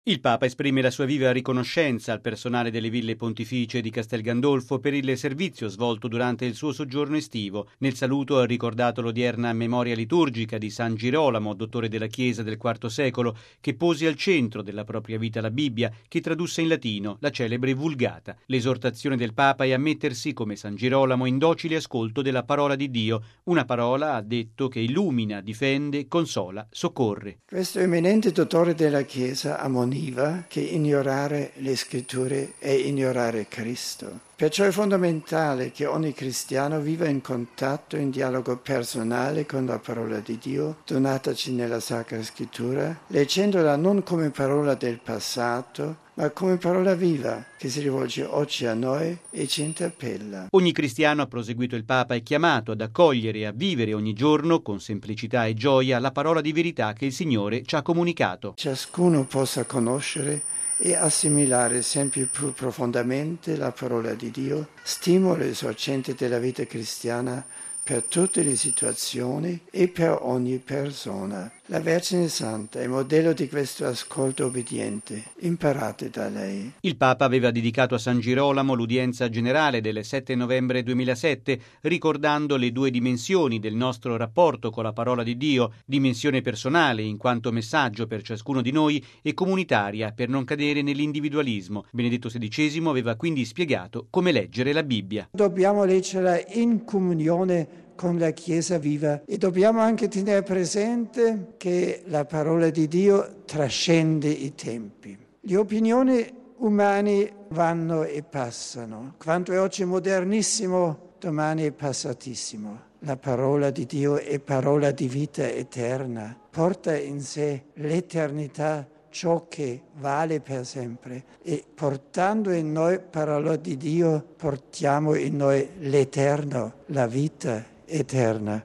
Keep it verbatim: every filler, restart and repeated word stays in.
Il Papa esprime la sua viva riconoscenza al personale delle ville pontificie di Castel Gandolfo per il servizio svolto durante il suo soggiorno estivo. Nel saluto ha ricordato l'odierna memoria liturgica di San Girolamo, dottore della Chiesa del quarto secolo, che pose al centro della propria vita la Bibbia, che tradusse in latino la celebre Vulgata. L'esortazione del Papa è a mettersi, come San Girolamo, in docile ascolto della parola di Dio, una parola, ha detto, che illumina, difende, consola, soccorre. Questo eminente dottore della Chiesa ammoniva che ignorare le scritture è ignorare Cristo. Perciò è fondamentale che ogni cristiano viva in contatto, in dialogo personale con la parola di Dio, donataci nella Sacra Scrittura, leggendola non come parola del passato, ma come parola viva che si rivolge oggi a noi e ci interpella. Ogni cristiano, ha proseguito il Papa, è chiamato ad accogliere e a vivere ogni giorno, con semplicità e gioia, la parola di verità che il Signore ci ha comunicato. Ciascuno possa conoscere e assimilare sempre più profondamente la parola di Dio, stimola il sorgente della vita cristiana per tutte le situazioni e per ogni persona. La Vergine Santa è modello di questo ascolto obbediente. Imparate da lei. Il Papa aveva dedicato a San Girolamo l'udienza generale del sette novembre duemilasette, ricordando le due dimensioni del nostro rapporto con la parola di Dio, dimensione personale in quanto messaggio per ciascuno di noi e comunitaria per non cadere nell'individualismo. Benedetto sedicesimo aveva quindi spiegato come leggere la Bibbia. Dobbiamo leggerla in comunione con la Chiesa viva e dobbiamo anche tenere presente che la parola di Dio trascende i tempi. Le opinioni umane vanno e passano. Quanto è oggi modernissimo, domani è passatissimo. La parola di Dio è parola di vita eterna, porta in sé l'eternità, ciò che vale per sempre, e portando in noi parola di Dio portiamo in noi l'eterno, la vita eterna.